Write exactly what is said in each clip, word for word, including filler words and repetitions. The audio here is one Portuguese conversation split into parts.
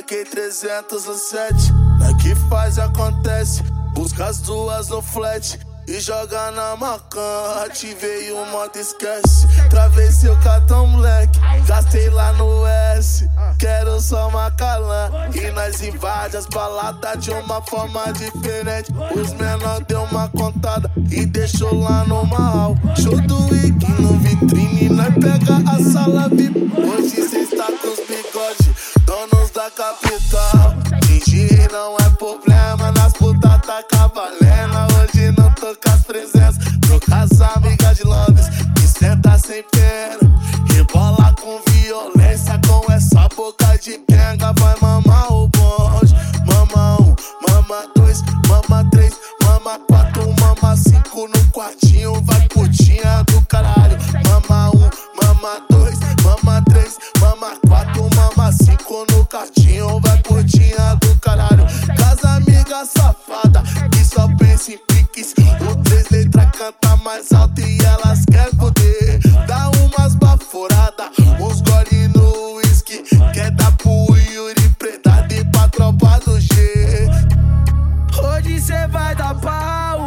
Paguei trezentos no set, daqui faz e acontece. Busca as duas no flat e joga na macan. Ativei o modo esquece, travessei o cartão moleque, gastei lá no S. Quero só Macalã e nós invade as baladas de uma forma diferente. Os menor deu uma contada e deixou lá no mal. Show do Wiki no vitrine, nós pega a sala V I P. Hoje cê está com os bigode, donos da capital. Fingir não é problema, nas putas tá cavalendo. Hoje não tô com as presenças, tô com as amigas de Londres que senta sem pena, rebola com violência, com essa boca de quenga. Vai mamar o bonde, mama um, mama dois, mama três, mama quatro, mama cinco no quartinho. Vai putinha do caralho, mama um, mama dois, mama três, mama quatro, mama cinco no quartinho. Vai putinha do caralho, casa amiga safada que só pensa em piques. O três letras canta mais alto e elas querem poder. Dá umas baforadas, uns gole no whisky, quer dar pro Yuri Preta e pra tropa do G. Hoje cê vai dar pau,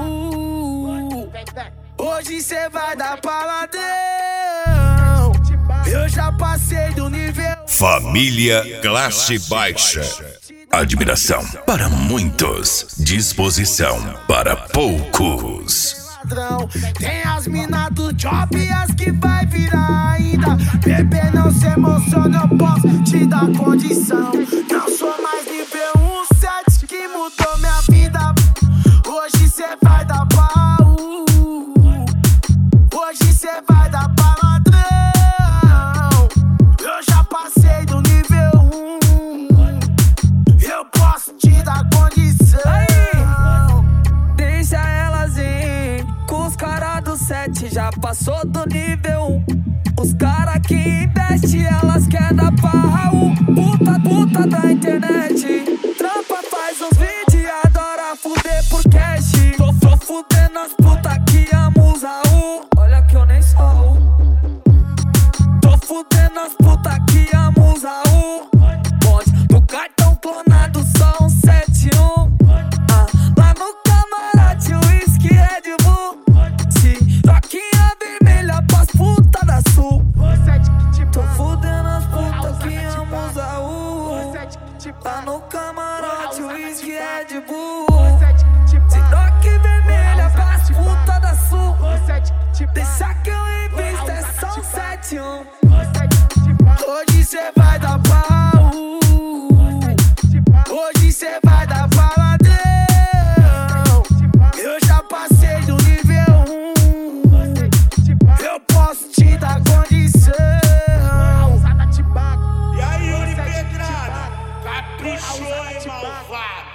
hoje cê vai dar paladão. Eu já passei do nível. Família Classe Baixa. Admiração para muitos, disposição para poucos. Tem as minas do job e as que vai virar ainda. Bebê, não se emociona, eu posso te dar condição. Não sou mais nível um set que mudou minha vida. Hoje cê vai dar pau, hoje cê vai dar paladrão. Eu já passei do nível um, eu posso te dar condição. Deixa elas ir, com os caras do set já passou do nível um. Os caras que investem, elas querem dar pau. Puta, puta da internet, trampa, faz uns vídeos e adora fuder por cash. Tô, tô fudendo as putas que amam os Raul. Olha que eu nem sou. Tô fudendo as putas que amam os Raul. Bonde do cartão clonado, só um sete um. Ah, lá no camarote, whisky Red Bull. Se roquinha vermelha pras putas da Sul. Tô fudendo as putas que amam os Raul. Lá no camarote, whisky Red Bull. Se roque vermelha pras putas da Sul. Deixa que eu invisto, é só um sete um. Hoje cê vai dar pau, hoje cê vai dar paladão. Eu já passei do nível um, eu posso te dar condição. E aí, Yuri Pedrada, caprichou, hein, malvado?